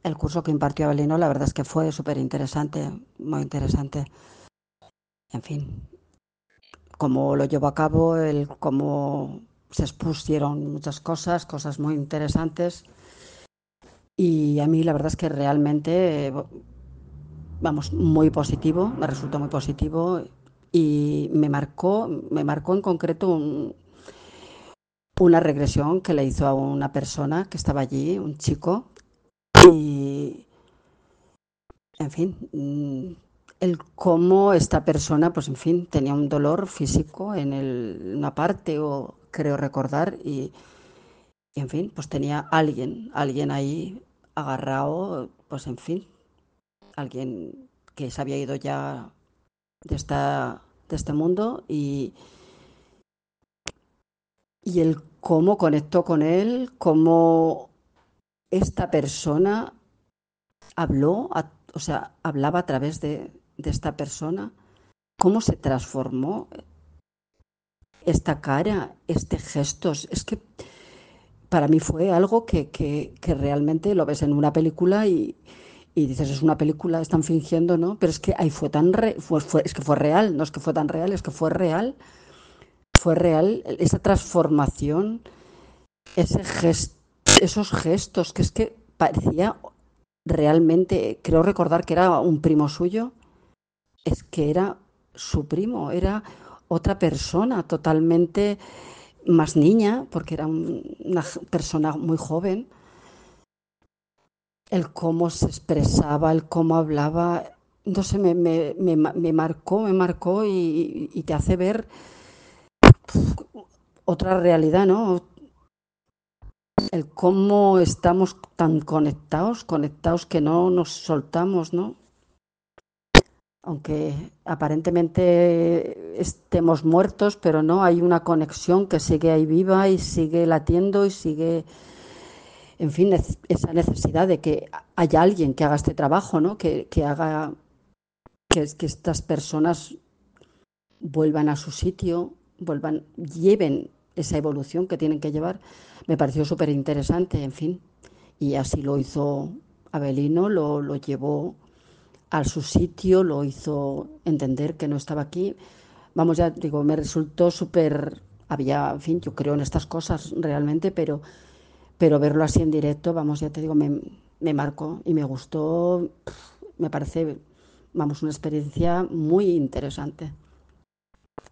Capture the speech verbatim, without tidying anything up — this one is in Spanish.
el curso que impartió Abelino, la verdad es que fue súper interesante, muy interesante. En fin, cómo lo llevó a cabo, el cómo se expusieron muchas cosas, cosas muy interesantes. Y a mí la verdad es que realmente, vamos, muy positivo, me resultó muy positivo y me marcó, me marcó en concreto un, una regresión que le hizo a una persona que estaba allí, un chico, y en fin, mm, el cómo esta persona, pues en fin, tenía un dolor físico en el, una parte, o creo recordar, y, y en fin, pues tenía alguien, alguien ahí agarrado, pues en fin, alguien que se había ido ya de esta de este mundo y, y el cómo conectó con él, cómo esta persona habló, a, o sea, hablaba a través de, de esta persona, cómo se transformó esta cara, este gesto. Es que para mí fue algo que, que, que realmente lo ves en una película y, y dices, es una película, están fingiendo, ¿no? Pero es que ahí fue tan re, fue, fue, es que fue real, no es que fue tan real, es que fue real, fue real esa transformación, ese gest, esos gestos, que es que parecía realmente, creo recordar que era un primo suyo, es que era su primo, era otra persona totalmente más niña, porque era un, una persona muy joven, el cómo se expresaba, el cómo hablaba, no sé, me, me, me, me marcó, me marcó y, y, te hace ver otra realidad, ¿no? El cómo estamos tan conectados, conectados que no nos soltamos, ¿no? Aunque aparentemente estemos muertos, pero no, hay una conexión que sigue ahí viva y sigue latiendo y sigue, en fin, esa necesidad de que haya alguien que haga este trabajo, ¿no? Que, que haga que, que estas personas vuelvan a su sitio, vuelvan, lleven esa evolución que tienen que llevar. Me pareció súper interesante, en fin. Y así lo hizo Abelino, lo, lo llevó a su sitio, lo hizo entender que no estaba aquí. Vamos, ya digo, me resultó súper, había, en fin, yo creo en estas cosas realmente, pero, pero verlo así en directo, vamos, ya te digo, me, me marcó y me gustó, me parece, vamos, una experiencia muy interesante.